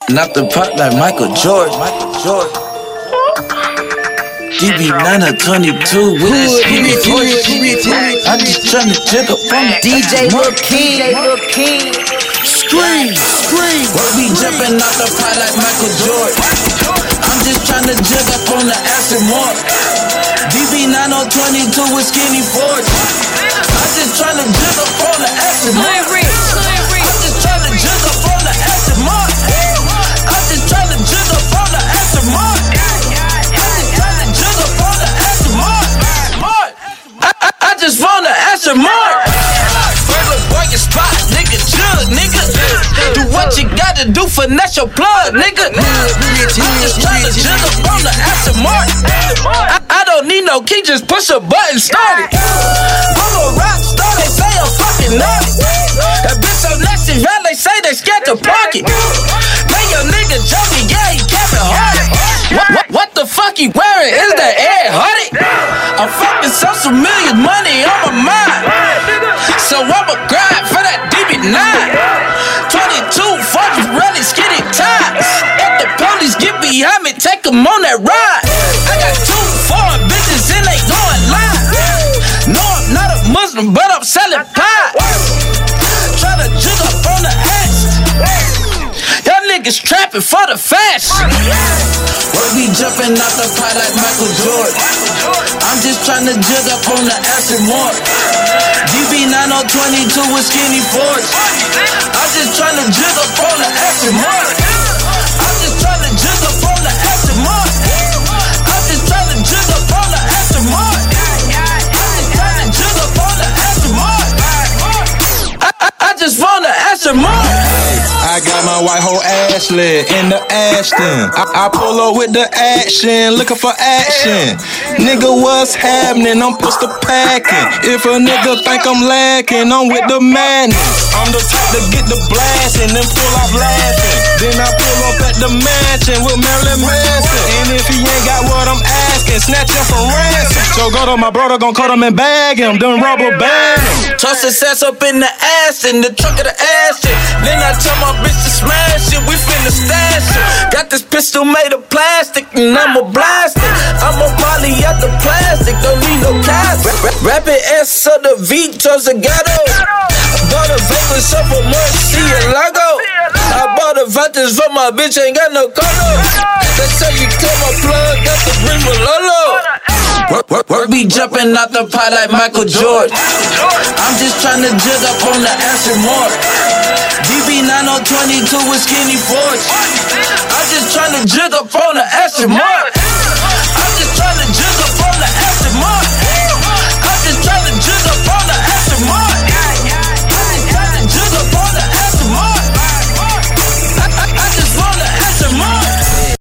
Not the pot like Michael Jordan. DB922 with that skinny voice. I just tryna jiggle from the DJ Lil King. Scream. What be jumping out the pot like Michael Jordan? I'm just tryna jig up on the acid mark. DB9022 with skinny forge. I'm just tryna jig up on the acid mark. I'm just tryna jig up on the acid mark. I'm just tryna jig up on the acid mark. I just wanna answer mark. Brother boy, your spot, nigga, jug, nigga. Do what you gotta do, finesse your plug, nigga. I'm just tryna jug up on the answer mark. I don't need no key, just push a button, start it. I'm a rock star, they say I'm fucking nuts. That bitch so nasty, man, they say they scared to park it. Man, your nigga joking, yeah, he Kevin Hart. What the fuck he wearing? Is that Ed Hardy? I'm fucking social media, money on my mind. So I'ma grind for that DB9. 22 forges, really skinny ties. If the police get behind me, take them on that ride. I got 2 foreign bitches and they going live. No, I'm not a Muslim, but I'm selling pie. Tryna jig up on the ass. Y'all niggas trapping for the fashion. What be jumping out the pot like Michael Jordan? I'm just tryna jig up on the acid mark. DB9022 with skinny forge. I'm just tryna jig up on the acid mark. I'm just tryna jig up on the acid mark. I'm just tryna jig up on the acid mark. I'm just tryna jig up on the acid mark. I just wanna answer mark. I got my white hoe Ashley in the Ashton. I pull up with the action, looking for action. Nigga, what's happening? I'm pistol packing. If a nigga think I'm lacking, I'm with the madness. I'm the type to get the blasting and pull off laughing. Then I pull up at the mansion with Marilyn Manson. And if he ain't got what I'm asking, snatch him from ransom. So go to my brother, gon' cut him and bag him, then rubber band him. Toss his ass up in the ass, in the trunk of the ass. Then I tell my bitch to smash it, we finna stash it. Got this pistol made of plastic and I'ma blast it. I'ma poly out the plastic, don't need no cast. Rapid S of the Vitos Zagato. I bought a Vegas up for Murcielago. I bought a Vantage for my bitch, ain't got no color. They say you cut my plug, got the ring with Lolo. Work be jumping out the pot like Michael Jordan. I'm just tryna jig up on the acid mark. DB9022 with skinny forge. I'm just tryna jig up on the acid mark.